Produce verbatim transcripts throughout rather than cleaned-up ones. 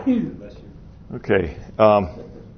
Okay. Um,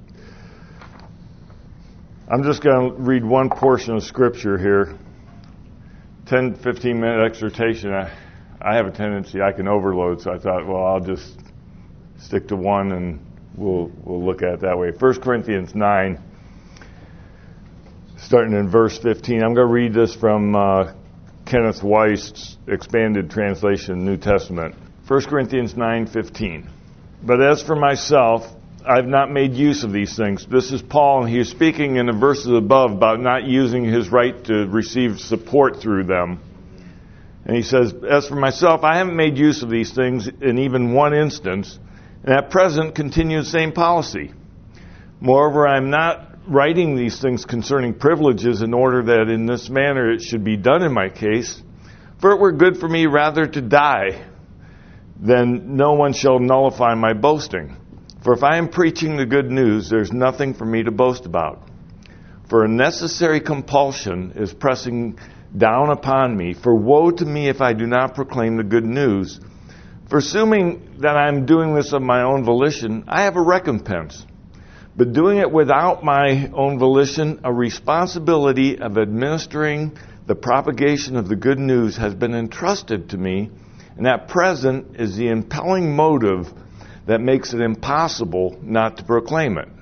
I'm just going to read one portion of Scripture here. ten, fifteen minute exhortation. I, I have a tendency I can overload, so I thought, well, I'll just stick to one and we'll we'll look at it that way. First Corinthians nine, starting in verse fifteen. I'm going to read this from uh, Kenneth Weist's expanded translation, New Testament. First Corinthians nine fifteen. But as for myself, I have not made use of these things. This is Paul, and he is speaking in the verses above about not using his right to receive support through them. And he says, as for myself, I haven't made use of these things in even one instance, and at present continue the same policy. Moreover, I am not writing these things concerning privileges in order that in this manner it should be done in my case, for it were good for me rather to die than no one shall nullify my boasting. For if I am preaching the good news, there's nothing for me to boast about. For a necessary compulsion is pressing down upon me. For woe to me if I do not proclaim the good news. For assuming that I'm doing this of my own volition, I have a recompense. But doing it without my own volition, a responsibility of administering the propagation of the good news has been entrusted to me, and at present is the impelling motive that makes it impossible not to proclaim it.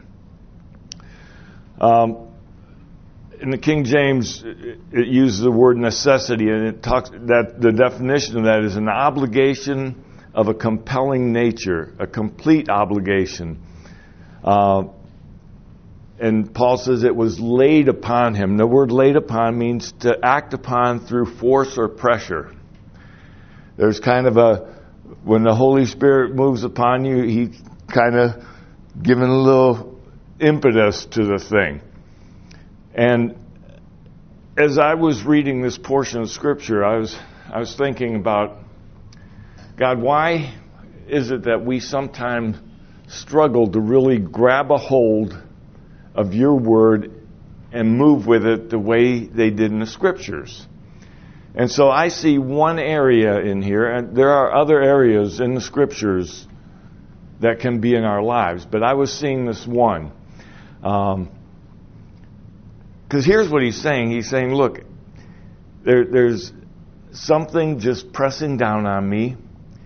Um, in the King James, it uses the word necessity, and it talks that the definition of that is an obligation of a compelling nature, a complete obligation. Uh, and Paul says it was laid upon him. The word laid upon means to act upon through force or pressure. There's kind of a, when the Holy Spirit moves upon you, He's kind of giving a little impetus to the thing. And as I was reading this portion of Scripture, I was I was thinking about, God, why is it that we sometimes struggle to really grab a hold of your word and move with it the way they did in the Scriptures? And so I see one area in here, and there are other areas in the Scriptures that can be in our lives, but I was seeing this one. Um, because here's what he's saying. He's saying, look, there, there's something just pressing down on me.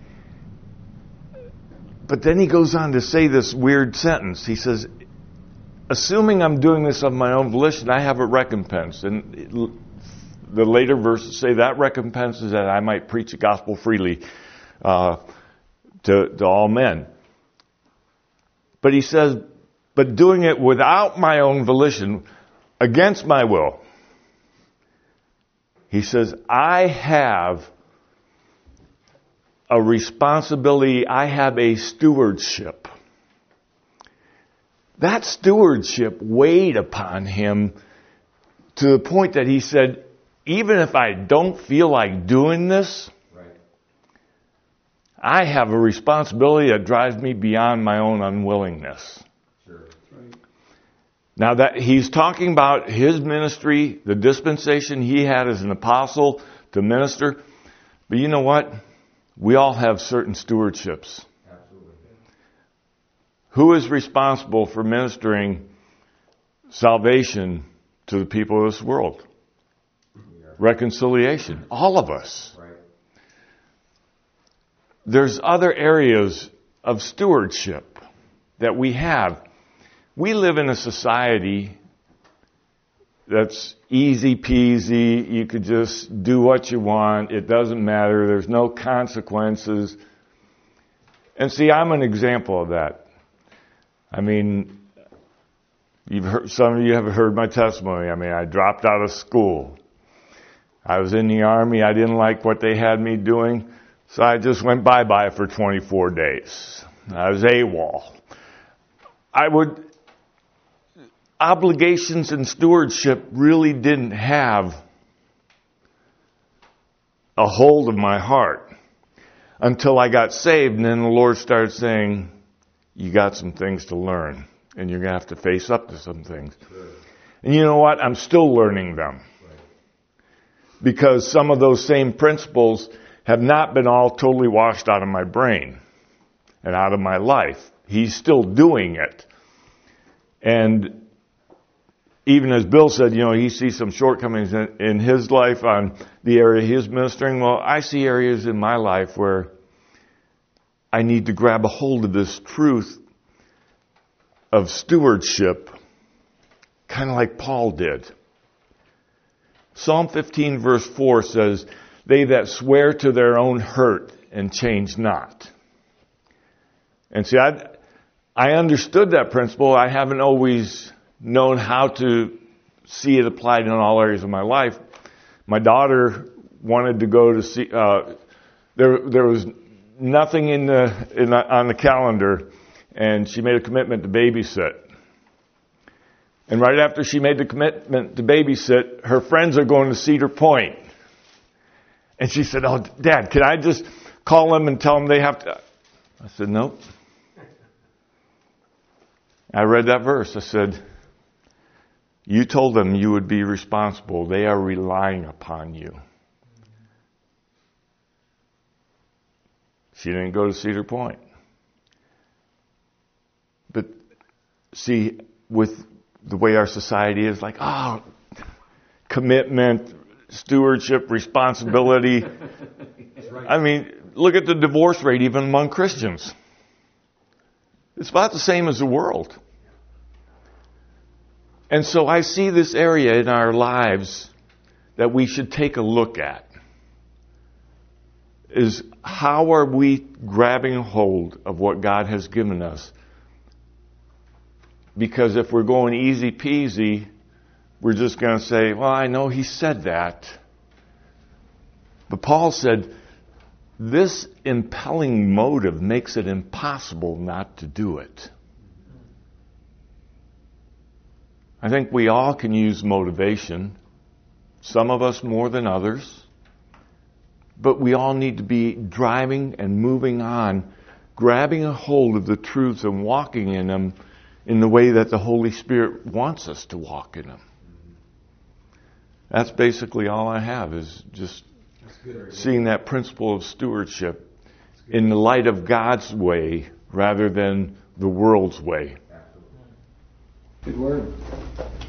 But then he goes on to say this weird sentence. He says, assuming I'm doing this of my own volition, I have a recompense. And it, the later verses say that recompense is that I might preach the gospel freely uh, to, to all men. But he says, but doing it without my own volition, against my will. He says, I have a responsibility, I have a stewardship. That stewardship weighed upon him to the point that he said, even if I don't feel like doing this, right, I have a responsibility that drives me beyond my own unwillingness. Sure. Right. Now that he's talking about his ministry, the dispensation he had as an apostle to minister, but you know what? We all have certain stewardships. Absolutely. Who is responsible for ministering salvation to the people of this world? Reconciliation. All of us. Right. There's other areas of stewardship that we have. We live in a society that's easy peasy. You could just do what you want. It doesn't matter. There's no consequences. And see, I'm an example of that. I mean, you've heard, some of you have heard my testimony. I mean, I dropped out of school. I was in the Army. I didn't like what they had me doing, so I just went bye-bye for twenty-four days. I was AWOL. I would... Obligations and stewardship really didn't have a hold of my heart until I got saved, and then the Lord started saying, you got some things to learn, and you're going to have to face up to some things. Sure. And you know what? I'm still learning them. Because some of those same principles have not been all totally washed out of my brain. and out of my life. He's still doing it. And even as Bill said, you know, he sees some shortcomings in, in his life on the area he's ministering. Well, I see areas in my life where I need to grab a hold of this truth of stewardship, kind of like Paul did. Psalm fifteen verse four says, "They that swear to their own hurt and change not." And see, I, I understood that principle. I haven't always known how to see it applied in all areas of my life. My daughter wanted to go to see, uh, there, there was nothing in the, in the, on the calendar, and she made a commitment to babysit. And right after she made the commitment to babysit, her friends are going to Cedar Point. And she said, "Oh, Dad, can I just call them and tell them they have to?" I said, "Nope." I read that verse. I said, "You told them you would be responsible. They are relying upon you." She didn't go to Cedar Point. But see, with the way our society is, like, oh, commitment, stewardship, responsibility. Right. I mean, look at the divorce rate even among Christians. It's about the same as the world. And so I see this area in our lives that we should take a look at. Is how are we grabbing hold of what God has given us? Because if we're going easy peasy, we're just going to say, "Well, I know he said that." But Paul said, this impelling motive makes it impossible not to do it. I think we all can use motivation. Some of us more than others. But we all need to be driving and moving on, grabbing a hold of the truths and walking in them in the way that the Holy Spirit wants us to walk in them. That's basically all I have, is just seeing that principle of stewardship in the light of God's way rather than the world's way. Good word.